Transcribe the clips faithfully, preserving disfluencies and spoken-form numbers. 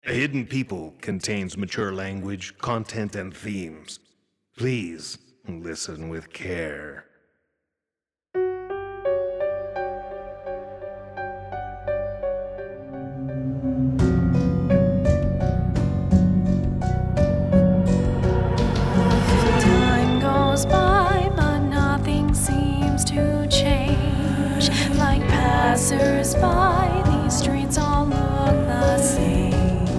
The Hidden People contains mature language, content, and themes. Please listen with care. Time goes by, but nothing seems to change. Like passers-by, these streets all look the same.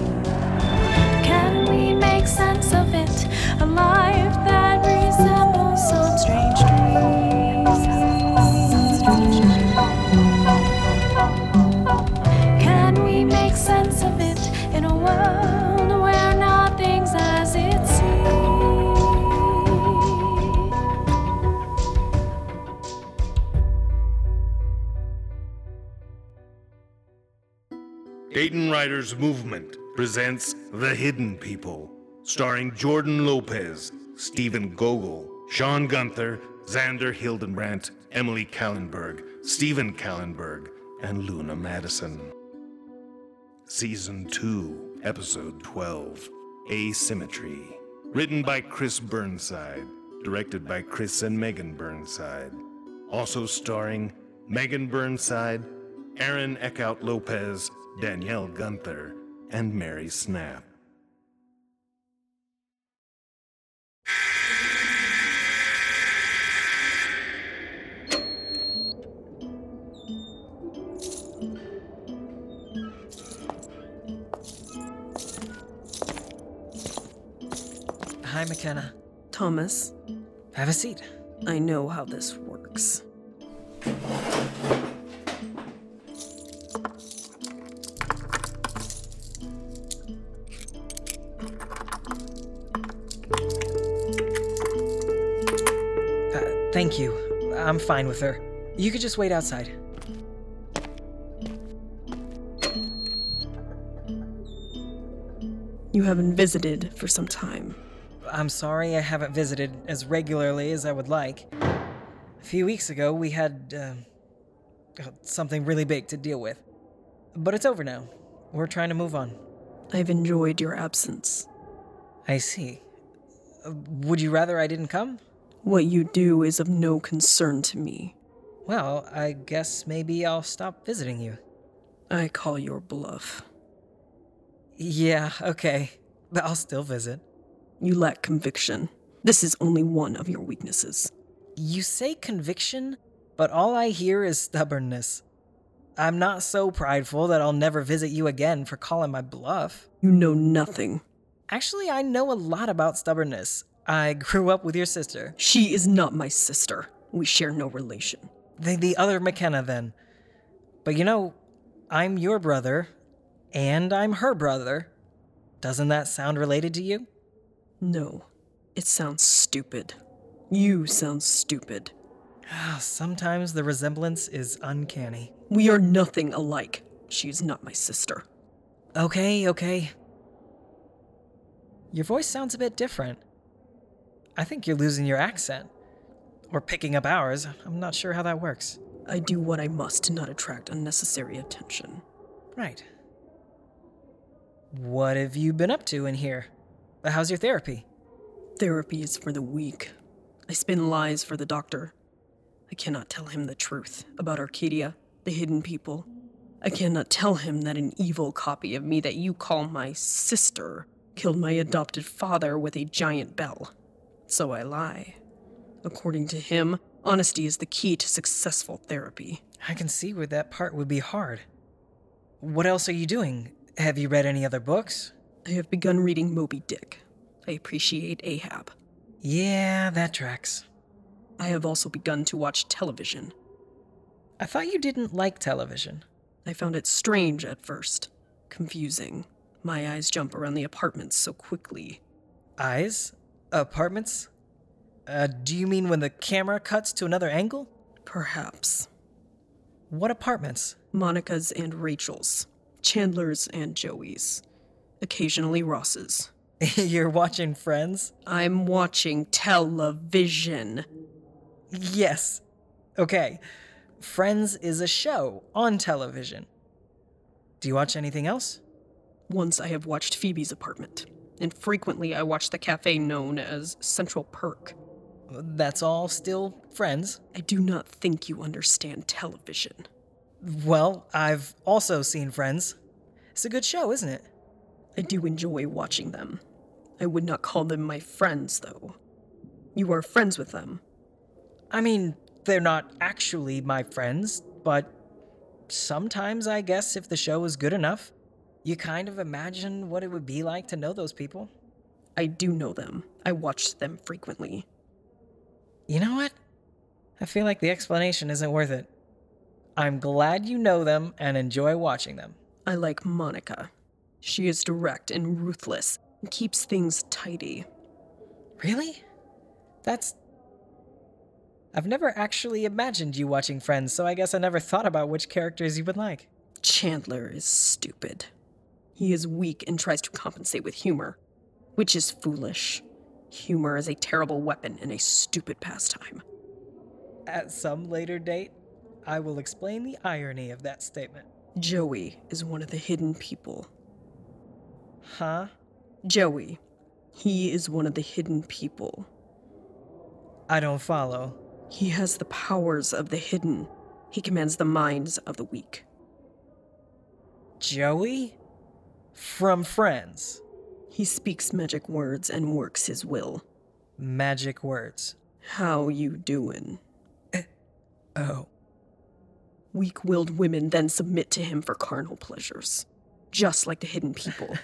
Can we make sense of it? A life that resembles some strange dream. Can we make sense of it in a world where nothing's as it seems? Dayton Writers Movement presents The Hidden People, starring Jordan Lopez, Stephen Gogol, Sean Gunther, Xander Hildenbrandt, Emily Kallenberg, Stephen Kallenberg, and Luna Madison. Season two, Episode twelve, Asymmetry. Written by Chris Burnside, directed by Chris and Megan Burnside. Also starring Megan Burnside, Aaron Eckhout Lopez, Danielle Gunther, and Mary Snap. Hi, McKenna. Thomas, Have a seat. I know how this works. Uh, thank you. I'm fine with her. You could just wait outside. You haven't visited for some time. I'm sorry I haven't visited as regularly as I would like. A few weeks ago, we had uh, something really big to deal with. But it's over now. We're trying to move on. I've enjoyed your absence. I see. Uh, would you rather I didn't come? What you do is of no concern to me. Well, I guess maybe I'll stop visiting you. I call your bluff. Yeah, okay. But I'll still visit. You lack conviction. This is only one of your weaknesses. You say conviction, but all I hear is stubbornness. I'm not so prideful that I'll never visit you again for calling my bluff. You know nothing. Actually, I know a lot about stubbornness. I grew up with your sister. She is not my sister. We share no relation. The, the other McKenna, then. But you know, I'm your brother, and I'm her brother. Doesn't that sound related to you? No. It sounds stupid. You sound stupid. Sometimes the resemblance is uncanny. We are nothing alike. She is not my sister. Okay, okay. Your voice sounds a bit different. I think you're losing your accent. Or picking up ours. I'm not sure how that works. I do what I must to not attract unnecessary attention. Right. What have you been up to in here? How's your therapy? Therapy is for the weak. I spin lies for the doctor. I cannot tell him the truth about Arcadia, the Hidden People. I cannot tell him that an evil copy of me that you call my sister killed my adopted father with a giant bell. So I lie. According to him, honesty is the key to successful therapy. I can see where that part would be hard. What else are you doing? Have you read any other books? I have begun reading Moby Dick. I appreciate Ahab. Yeah, that tracks. I have also begun to watch television. I thought you didn't like television. I found it strange at first. Confusing. My eyes jump around the apartments so quickly. Eyes? Apartments? Uh, do you mean when the camera cuts to another angle? Perhaps. What apartments? Monica's and Rachel's. Chandler's and Joey's. Occasionally Ross's. You're watching Friends? I'm watching television. Yes. Okay. Friends is a show on television. Do you watch anything else? Once I have watched Phoebe's apartment, and frequently I watch the cafe known as Central Perk. That's all still friends. I do not think you understand television. Well, I've also seen Friends. It's a good show, isn't it? I do enjoy watching them. I would not call them my friends, though. You are friends with them. I mean, they're not actually my friends, but sometimes I guess if the show is good enough, you kind of imagine what it would be like to know those people. I do know them. I watch them frequently. You know what? I feel like the explanation isn't worth it. I'm glad you know them and enjoy watching them. I like Monica. She is direct and ruthless and keeps things tidy. Really? That's... I've never actually imagined you watching Friends, so I guess I never thought about which characters you would like. Chandler is stupid. He is weak and tries to compensate with humor, which is foolish. Humor is a terrible weapon and a stupid pastime. At some later date, I will explain the irony of that statement. Joey is one of the hidden people. Huh? Joey. He is one of the hidden people. I don't follow. He has the powers of the hidden. He commands the minds of the weak. Joey? From Friends. He speaks magic words and works his will. Magic words. How you doin'? Oh. Weak-willed women then submit to him for carnal pleasures, just like the hidden people.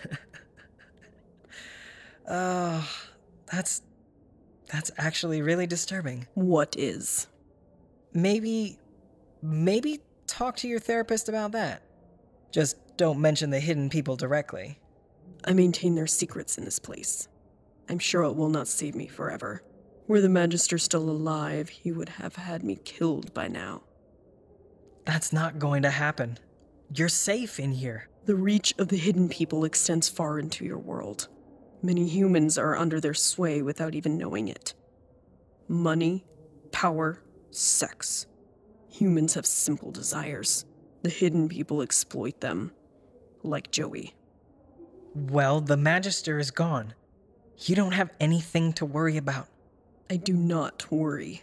Oh, that's... that's actually really disturbing. What is? Maybe... maybe talk to your therapist about that. Just don't mention the hidden people directly. I maintain their secrets in this place. I'm sure it will not save me forever. Were the Magister still alive, he would have had me killed by now. That's not going to happen. You're safe in here. The reach of the hidden people extends far into your world. Many humans are under their sway without even knowing it. Money, power, sex. Humans have simple desires. The hidden people exploit them, like Joey. Well, the Magister is gone. You don't have anything to worry about. I do not worry.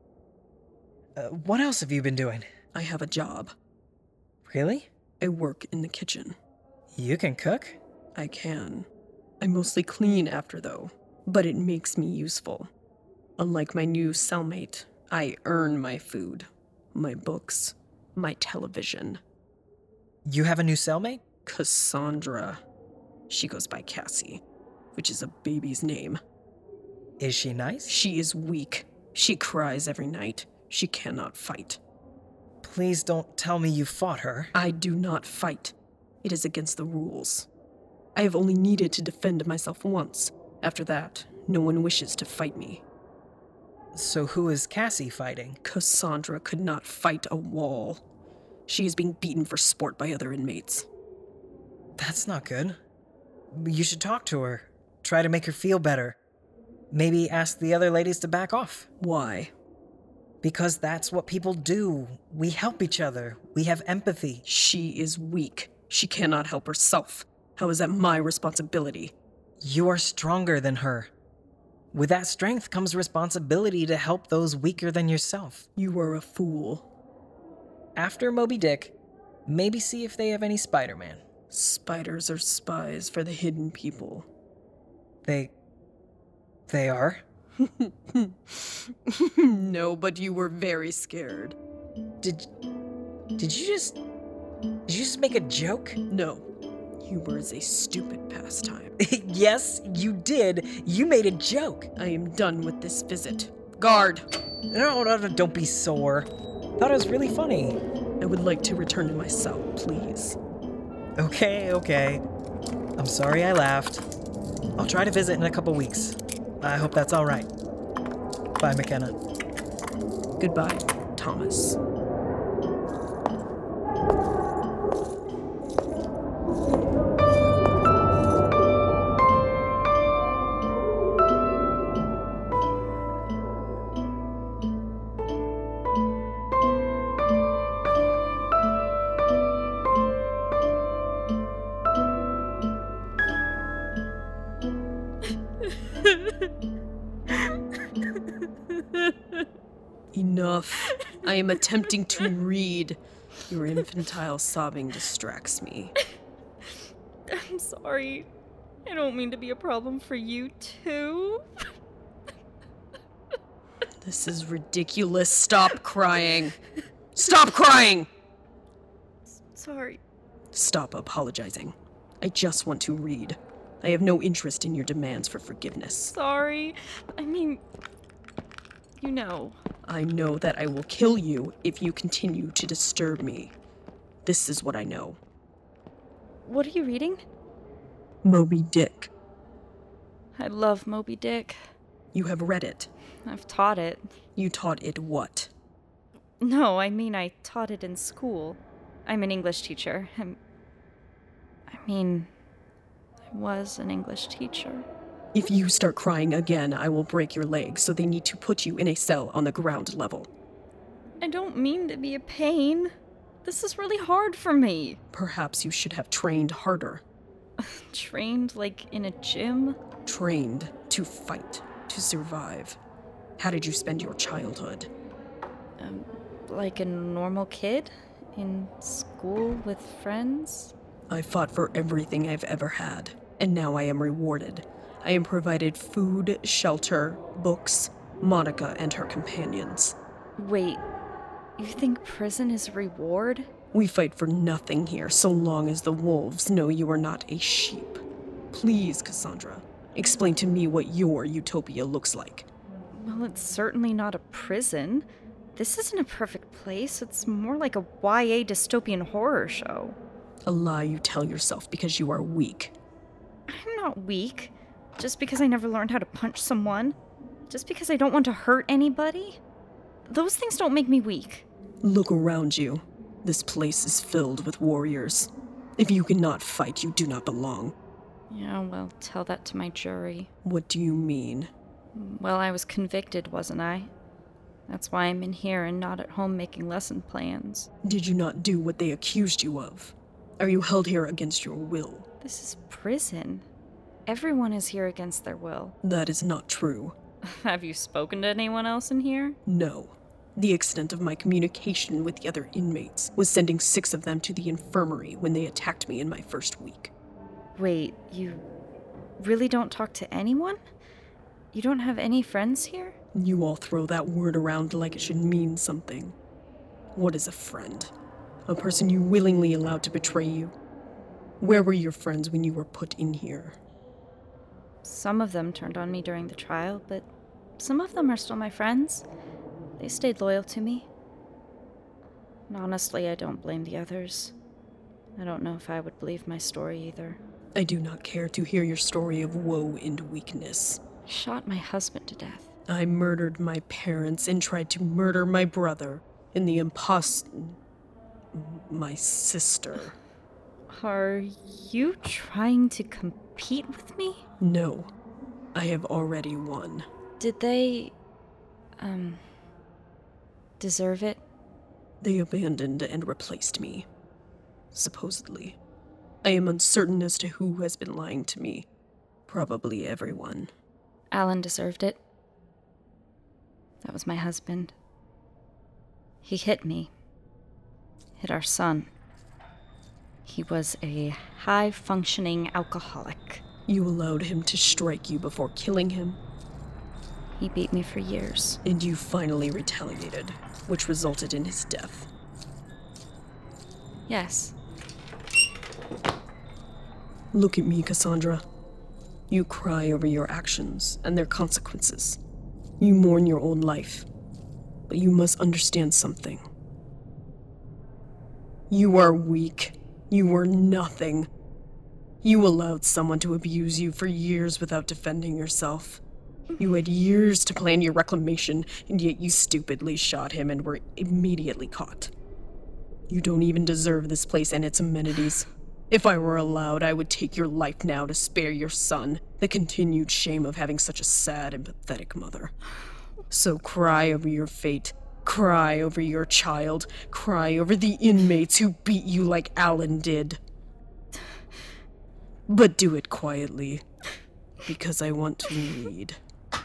Uh, what else have you been doing? I have a job. Really? I work in the kitchen. You can cook? I can. I mostly clean after, though, but it makes me useful. Unlike my new cellmate, I earn my food, my books, my television. You have a new cellmate? Cassandra. She goes by Cassie, which is a baby's name. Is she nice? She is weak. She cries every night. She cannot fight. Please don't tell me you fought her. I do not fight. It is against the rules. I have only needed to defend myself once. After that, no one wishes to fight me. So who is Cassie fighting? Cassandra could not fight a wall. She is being beaten for sport by other inmates. That's not good. You should talk to her. Try to make her feel better. Maybe ask the other ladies to back off. Why? Because that's what people do. We help each other. We have empathy. She is weak. She cannot help herself. How is that my responsibility? You are stronger than her. With that strength comes responsibility to help those weaker than yourself. You are a fool. After Moby Dick, maybe see if they have any Spider-Man. Spiders are spies for the hidden people. They... they are? No, but you were very scared. Did... did you just... did you just make a joke? No. Humor is a stupid pastime. Yes, you did. You made a joke. I am done with this visit. Guard! No, no, no, don't be sore. Thought it was really funny. I would like to return to my cell, please. Okay, okay. I'm sorry I laughed. I'll try to visit in a couple weeks. I hope that's all right. Bye, McKenna. Goodbye, Thomas. Enough. I am attempting to read. Your infantile sobbing distracts me. I'm sorry. I don't mean to be a problem for you, too. This is ridiculous. Stop crying. Stop crying! Sorry. Stop apologizing. I just want to read. I have no interest in your demands for forgiveness. Sorry. I mean, you know. I know that I will kill you if you continue to disturb me. This is what I know. What are you reading? Moby Dick. I love Moby Dick. You have read it. I've taught it. You taught it what? No, I mean I taught it in school. I'm an English teacher. I'm... I mean, I was an English teacher. If you start crying again, I will break your leg, so they need to put you in a cell on the ground level. I don't mean to be a pain. This is really hard for me. Perhaps you should have trained harder. Trained, like, in a gym? Trained to fight, to survive. How did you spend your childhood? Um, like a normal kid? In school with friends? I fought for everything I've ever had, and now I am rewarded. I am provided food, shelter, books, Monica and her companions. Wait, you think prison is a reward? We fight for nothing here, so long as the wolves know you are not a sheep. Please, Cassandra, explain to me what your utopia looks like. Well, it's certainly not a prison. This isn't a perfect place. It's more like a Y A dystopian horror show. A lie you tell yourself because you are weak. I'm not weak. Just because I never learned how to punch someone. Just because I don't want to hurt anybody. Those things don't make me weak. Look around you. This place is filled with warriors. If you cannot fight, you do not belong. Yeah, well, tell that to my jury. What do you mean? Well, I was convicted, wasn't I? That's why I'm in here and not at home making lesson plans. Did you not do what they accused you of? Are you held here against your will? This is prison. Everyone is here against their will. That is not true. Have you spoken to anyone else in here? No. The extent of my communication with the other inmates was sending six of them to the infirmary when they attacked me in my first week. Wait, you really don't talk to anyone? You don't have any friends here? You all throw that word around like it should mean something. What is a friend? A person you willingly allowed to betray you? Where were your friends when you were put in here? Some of them turned on me during the trial, but some of them are still my friends. They stayed loyal to me. And honestly, I don't blame the others. I don't know if I would believe my story either. I do not care to hear your story of woe and weakness. I shot my husband to death. I murdered my parents and tried to murder my brother and the impost... my sister. Are you trying to compete with me? No. I have already won. Did they... um... deserve it? They abandoned and replaced me. Supposedly. I am uncertain as to who has been lying to me. Probably everyone. Alan deserved it. That was my husband. He hit me. Hit our son. He was a high-functioning alcoholic. You allowed him to strike you before killing him? He beat me for years. And you finally retaliated, which resulted in his death. Yes. Look at me, Cassandra. You cry over your actions and their consequences. You mourn your own life. But you must understand something. You are weak. You were nothing. You allowed someone to abuse you for years without defending yourself. You had years to plan your reclamation, and yet you stupidly shot him and were immediately caught. You don't even deserve this place and its amenities. If I were allowed, I would take your life now to spare your son the continued shame of having such a sad and pathetic mother. So cry over your fate. Cry over your child. Cry over the inmates who beat you like Alan did. But do it quietly. Because I want to read.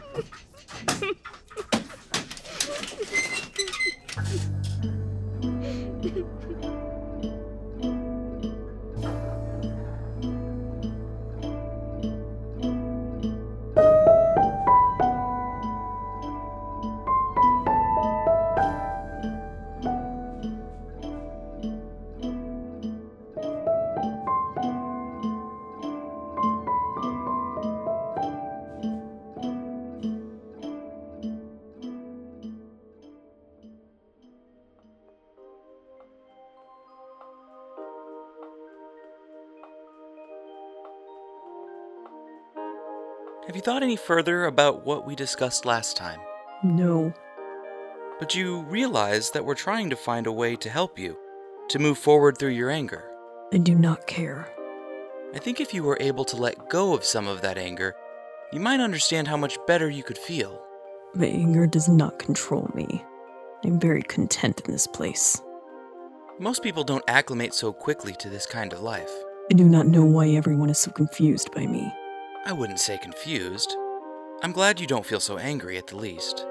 Have you thought any further about what we discussed last time? No. But you realize that we're trying to find a way to help you, to move forward through your anger. I do not care. I think if you were able to let go of some of that anger, you might understand how much better you could feel. My anger does not control me. I'm very content in this place. Most people don't acclimate so quickly to this kind of life. I do not know why everyone is so confused by me. I wouldn't say confused. I'm glad you don't feel so angry at the least.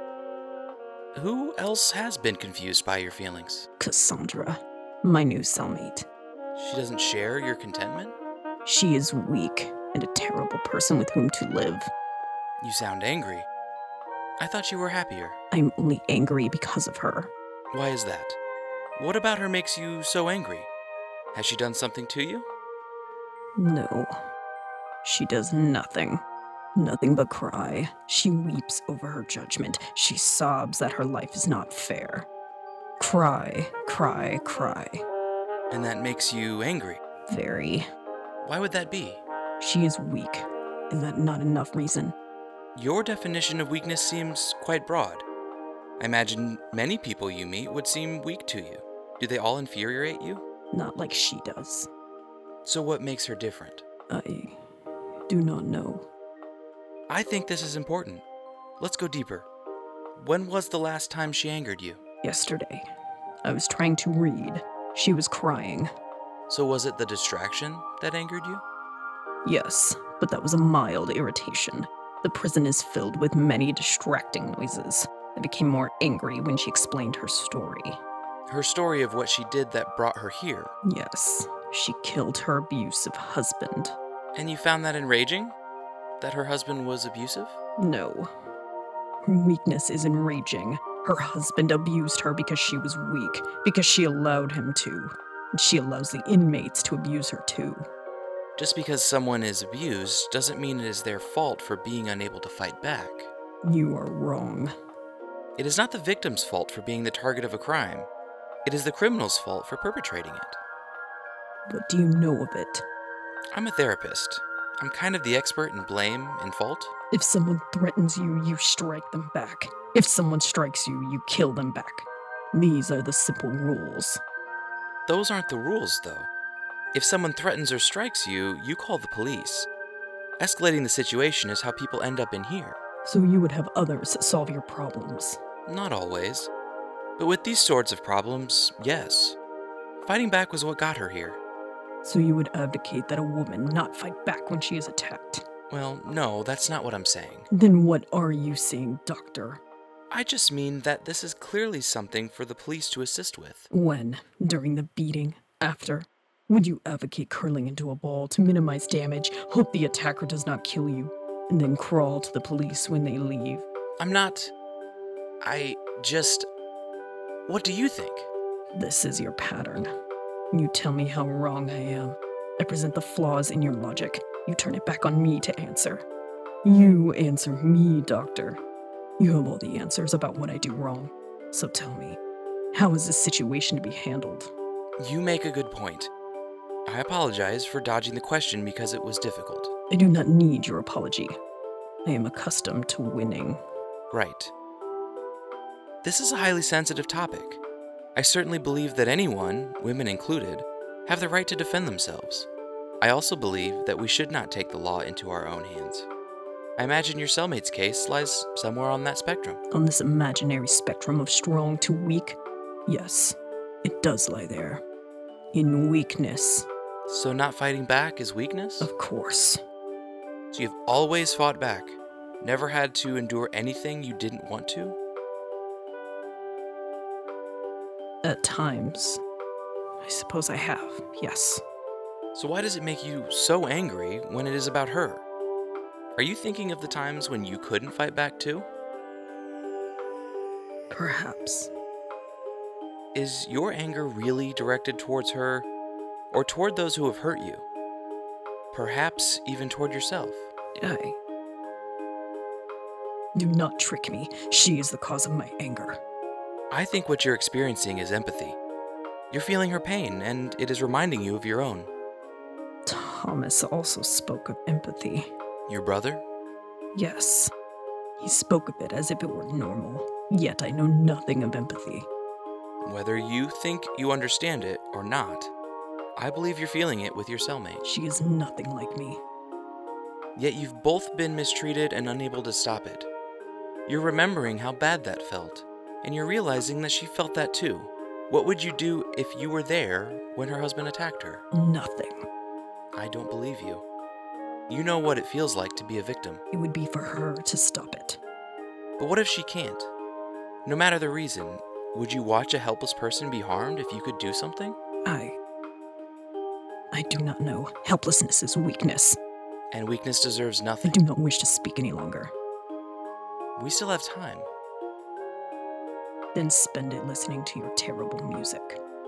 Who else has been confused by your feelings? Cassandra, my new cellmate. She doesn't share your contentment? She is weak and a terrible person with whom to live. You sound angry. I thought you were happier. I'm only angry because of her. Why is that? What about her makes you so angry? Has she done something to you? No. She does nothing. Nothing but cry. She weeps over her judgment. She sobs that her life is not fair. Cry, cry, cry. And that makes you angry? Very. Why would that be? She is weak. Is that not enough reason? Your definition of weakness seems quite broad. I imagine many people you meet would seem weak to you. Do they all infuriate you? Not like she does. So what makes her different? I do not know. I think this is important. Let's go deeper. When was the last time she angered you? Yesterday. I was trying to read. She was crying. So was it the distraction that angered you? Yes, but that was a mild irritation. The prison is filled with many distracting noises. I became more angry when she explained her story. Her story of what she did that brought her here. Yes, she killed her abusive husband. And you found that enraging? That her husband was abusive? No. Her weakness is enraging. Her husband abused her because she was weak, because she allowed him to. And she allows the inmates to abuse her too. Just because someone is abused doesn't mean it is their fault for being unable to fight back. You are wrong. It is not the victim's fault for being the target of a crime. It is the criminal's fault for perpetrating it. What do you know of it? I'm a therapist. I'm kind of the expert in blame and fault. If someone threatens you, you strike them back. If someone strikes you, you kill them back. These are the simple rules. Those aren't the rules, though. If someone threatens or strikes you, you call the police. Escalating the situation is how people end up in here. So you would have others solve your problems. Not always. But with these sorts of problems, yes. Fighting back was what got her here. So you would advocate that a woman not fight back when she is attacked? Well, no, that's not what I'm saying. Then what are you saying, Doctor? I just mean that this is clearly something for the police to assist with. When? During the beating? After? Would you advocate curling into a ball to minimize damage, hope the attacker does not kill you, and then crawl to the police when they leave? I'm not... I just... What do you think? This is your pattern. You tell me how wrong I am. I present the flaws in your logic. You turn it back on me to answer. You answer me, Doctor. You have all the answers about what I do wrong. So tell me, how is this situation to be handled? You make a good point. I apologize for dodging the question because it was difficult. I do not need your apology. I am accustomed to winning. Right. This is a highly sensitive topic. I certainly believe that anyone, women included, have the right to defend themselves. I also believe that we should not take the law into our own hands. I imagine your cellmate's case lies somewhere on that spectrum. On this imaginary spectrum of strong to weak? Yes, it does lie there. In weakness. So not fighting back is weakness? Of course. So you've always fought back, never had to endure anything you didn't want to? At times. I suppose I have, yes. So why does it make you so angry when it is about her? Are you thinking of the times when you couldn't fight back too? Perhaps. Is your anger really directed towards her, or toward those who have hurt you? Perhaps even toward yourself? I... Do not trick me. She is the cause of my anger. I think what you're experiencing is empathy. You're feeling her pain, and it is reminding you of your own. Thomas also spoke of empathy. Your brother? Yes. He spoke of it as if it were normal, yet I know nothing of empathy. Whether you think you understand it or not, I believe you're feeling it with your cellmate. She is nothing like me. Yet you've both been mistreated and unable to stop it. You're remembering how bad that felt, and you're realizing that she felt that too. What would you do if you were there when her husband attacked her? Nothing. I don't believe you. You know what it feels like to be a victim. It would be for her to stop it. But what if she can't? No matter the reason, would you watch a helpless person be harmed if you could do something? I... I do not know. Helplessness is weakness. And weakness deserves I nothing. do not wish to speak any longer. We still have time. Then spend it listening to your terrible music.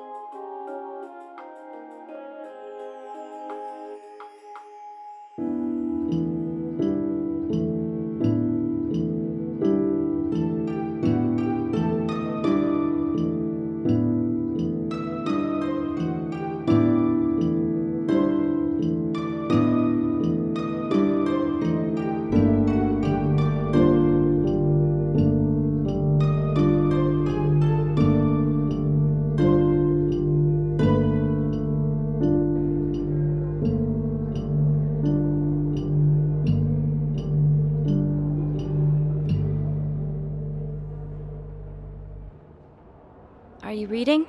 Are you reading?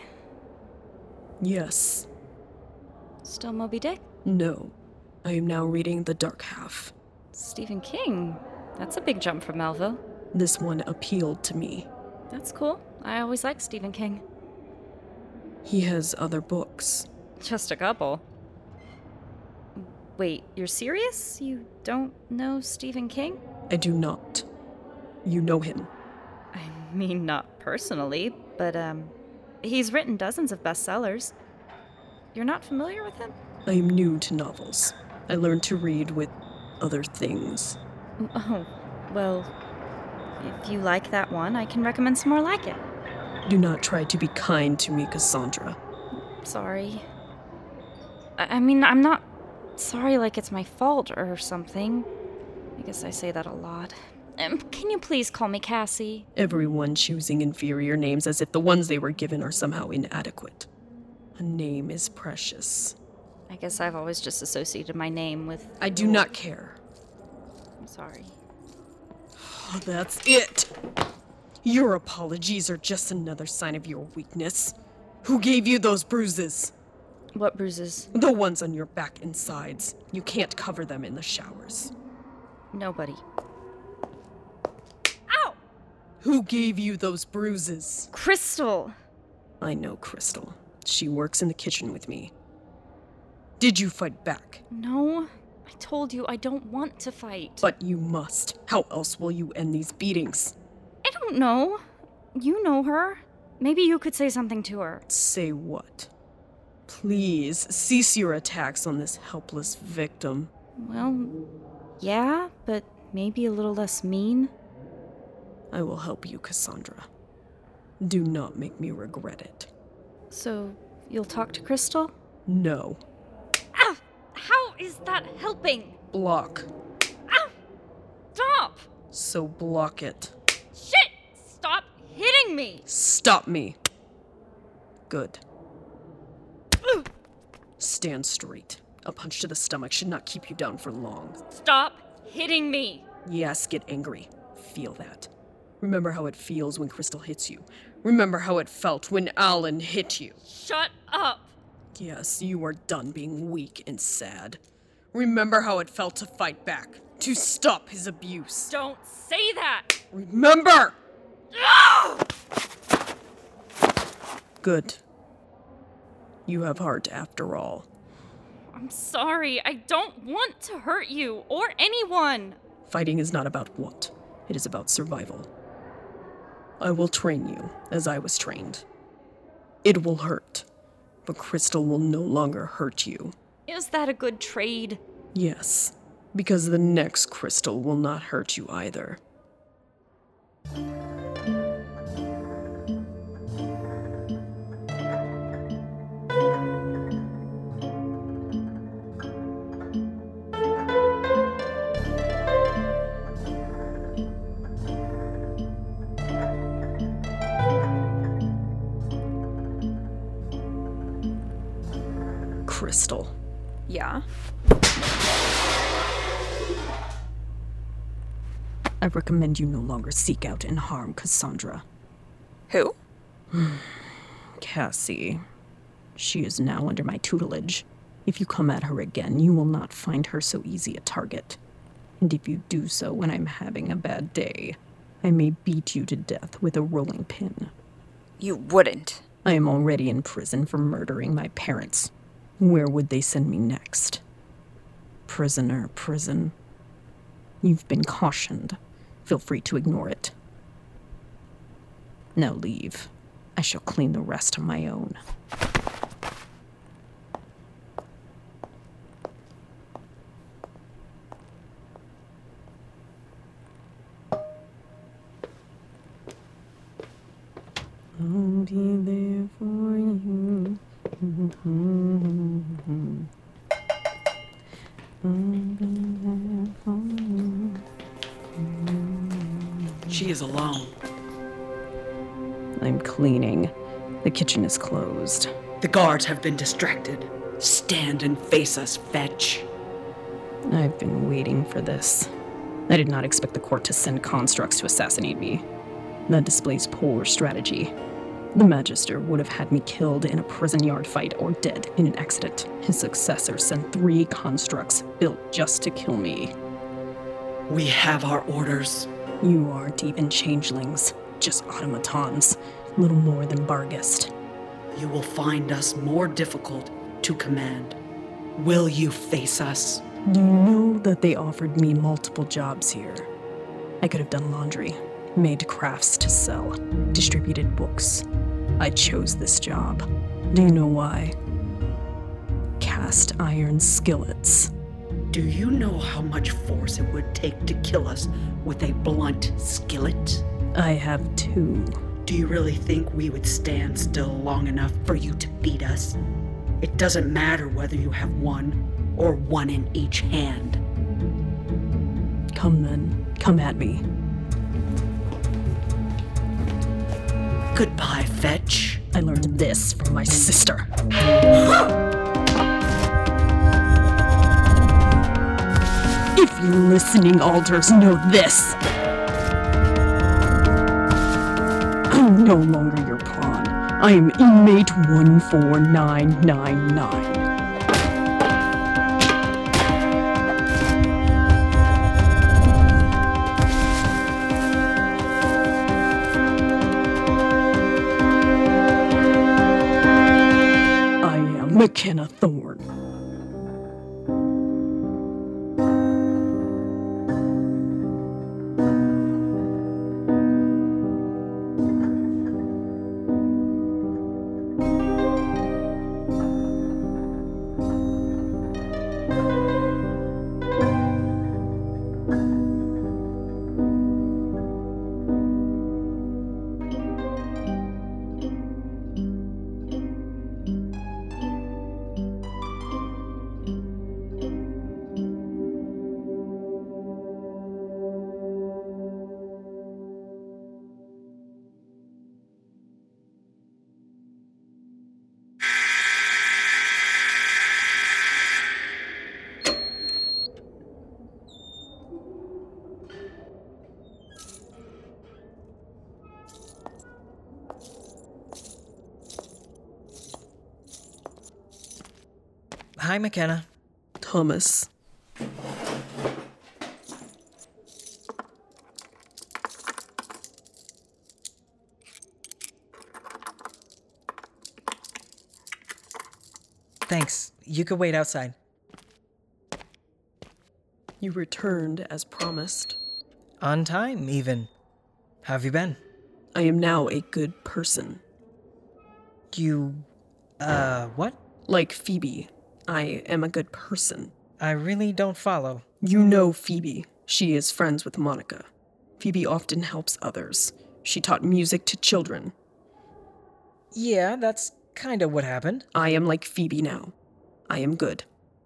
Yes. Still Moby Dick? No. I am now reading The Dark Half. Stephen King. That's a big jump from Melville. This one appealed to me. That's cool. I always liked Stephen King. He has other books. Just a couple. Wait, you're serious? You don't know Stephen King? I do not. You know him. I mean, not personally, but, um, he's written dozens of bestsellers. You're not familiar with him? I am new to novels. I learned to read with other things. Oh, well, if you like that one, I can recommend some more like it. Do not try to be kind to me, Cassandra. Sorry. I I mean, I'm not sorry like it's my fault or something. I guess I say that a lot. Um, can you please call me Cassie? Everyone choosing inferior names as if the ones they were given are somehow inadequate. A name is precious. I guess I've always just associated my name with... I do not care. I'm sorry. Oh, that's it! Your apologies are just another sign of your weakness. Who gave you those bruises? What bruises? The ones on your back and sides. You can't cover them in the showers. Nobody. Ow! Who gave you those bruises? Crystal! I know Crystal. She works in the kitchen with me. Did you fight back? No, I told you I don't want to fight. But you must. How else will you end these beatings? I don't know. You know her. Maybe you could say something to her. Say what? Please, cease your attacks on this helpless victim. Well, yeah, but maybe a little less mean. I will help you, Cassandra. Do not make me regret it. So, you'll talk to Crystal? No. Ah! How is that helping? Block. Ah! Stop! So block it. Shit! Stop hitting me! Stop me. Good. Stand straight. A punch to the stomach should not keep you down for long. Stop hitting me! Yes, get angry. Feel that. Remember how it feels when Crystal hits you. Remember how it felt when Alan hit you. Shut up! Yes, you are done being weak and sad. Remember how it felt to fight back, to stop his abuse. Don't say that! Remember! Good. You have heart after all. I'm sorry. I don't want to hurt you or anyone. Fighting is not about what. It is about survival. I will train you as I was trained. It will hurt, but Crystal will no longer hurt you. Is that a good trade? Yes, because the next Crystal will not hurt you either. Crystal. Yeah? I recommend you no longer seek out and harm Cassandra. Who? Cassie. She is now under my tutelage. If you come at her again, you will not find her so easy a target. And if you do so when I'm having a bad day, I may beat you to death with a rolling pin. You wouldn't. I am already in prison for murdering my parents. Where would they send me next? Prisoner, prison. You've been cautioned. Feel free to ignore it. Now leave. I shall clean the rest on my own. I'll be there for you. She is alone. I'm cleaning. The kitchen is closed. The guards have been distracted. Stand and face us, Fetch. I've been waiting for this. I did not expect the court to send constructs to assassinate me. That displays poor strategy. The Magister would have had me killed in a prison yard fight or dead in an accident. His successor sent three constructs built just to kill me. We have our orders. You aren't even changelings, just automatons, little more than Barghest. You will find us more difficult to command. Will you face us? Do you know that they offered me multiple jobs here? I could have done laundry, made crafts to sell, distributed books. I chose this job. Do you know why? Cast iron skillets. Do you know how much force it would take to kill us with a blunt skillet? I have two. Do you really think we would stand still long enough for you to beat us? It doesn't matter whether you have one or one in each hand. Come then, come at me. Goodbye, Fetch. I learned this from my sister. If you listening alders know this, I'm no longer your pawn. I am inmate one four nine nine nine. McKenna Thorne. Hi, McKenna. Thomas. Thanks. You could wait outside. You returned as promised. On time, even. How have you been? I am now a good person. You... uh, what? Like Phoebe, I am a good person. I really don't follow. You know Phoebe. She is friends with Monica. Phoebe often helps others. She taught music to children. Yeah, that's kind of what happened. I am like Phoebe now. I am good.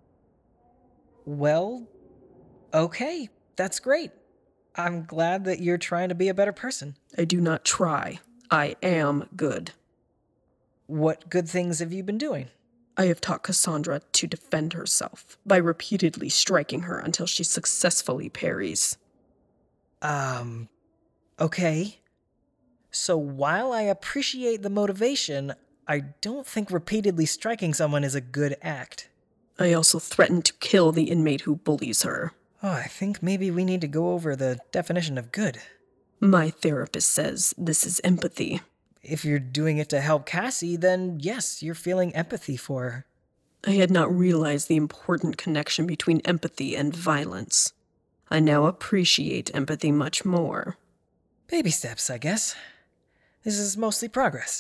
Well, okay, that's great. I'm glad that you're trying to be a better person. I do not try. I am good. What good things have you been doing? I have taught Cassandra to defend herself by repeatedly striking her until she successfully parries. Um, okay. So while I appreciate the motivation, I don't think repeatedly striking someone is a good act. I also threatened to kill the inmate who bullies her. Oh, I think maybe we need to go over the definition of good. My therapist says this is empathy. If you're doing it to help Cassie, then yes, you're feeling empathy for her. I had not realized the important connection between empathy and violence. I now appreciate empathy much more. Baby steps, I guess. This is mostly progress.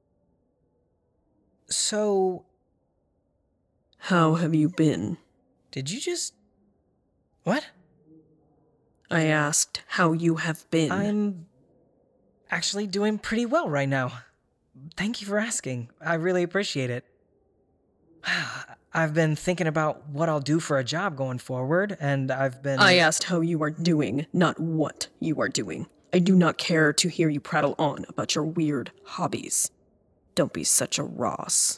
So... How have you been? Did you just... What? I asked how you have been. I'm actually doing pretty well right now. Thank you for asking. I really appreciate it. I've been thinking about what I'll do for a job going forward, and I've been... I asked how you are doing, not what you are doing. I do not care to hear you prattle on about your weird hobbies. Don't be such a Ross.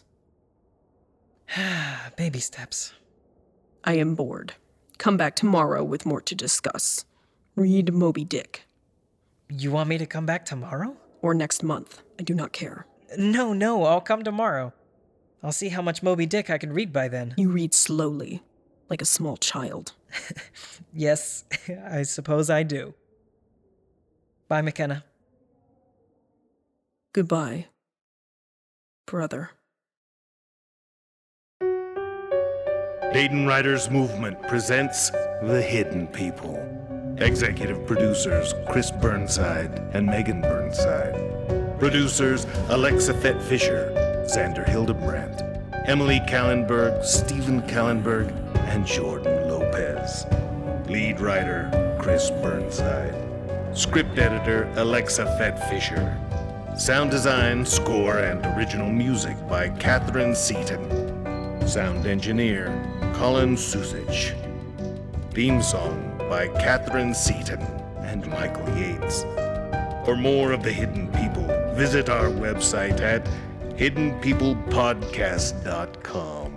Baby steps. I am bored. Come back tomorrow with more to discuss. Read Moby Dick. You want me to come back tomorrow? Or next month. I do not care. No, no, I'll come tomorrow. I'll see how much Moby Dick I can read by then. You read slowly, like a small child. Yes, I suppose I do. Bye, McKenna. Goodbye, brother. Dayton Writers Movement presents The Hidden People. Executive producers Chris Burnside and Megan Burnside. Producers Alexa Fett Fisher, Xander Hildebrandt, Emily Kallenberg, Stephen Kallenberg, and Jordan Lopez. Lead writer Chris Burnside. Script editor Alexa Fett Fisher. Sound design, score, and original music by Catherine Seaton. Sound engineer Colin Susich. Theme song by Catherine Seaton and Michael Yates. For more of The Hidden People, visit our website at hidden people podcast dot com.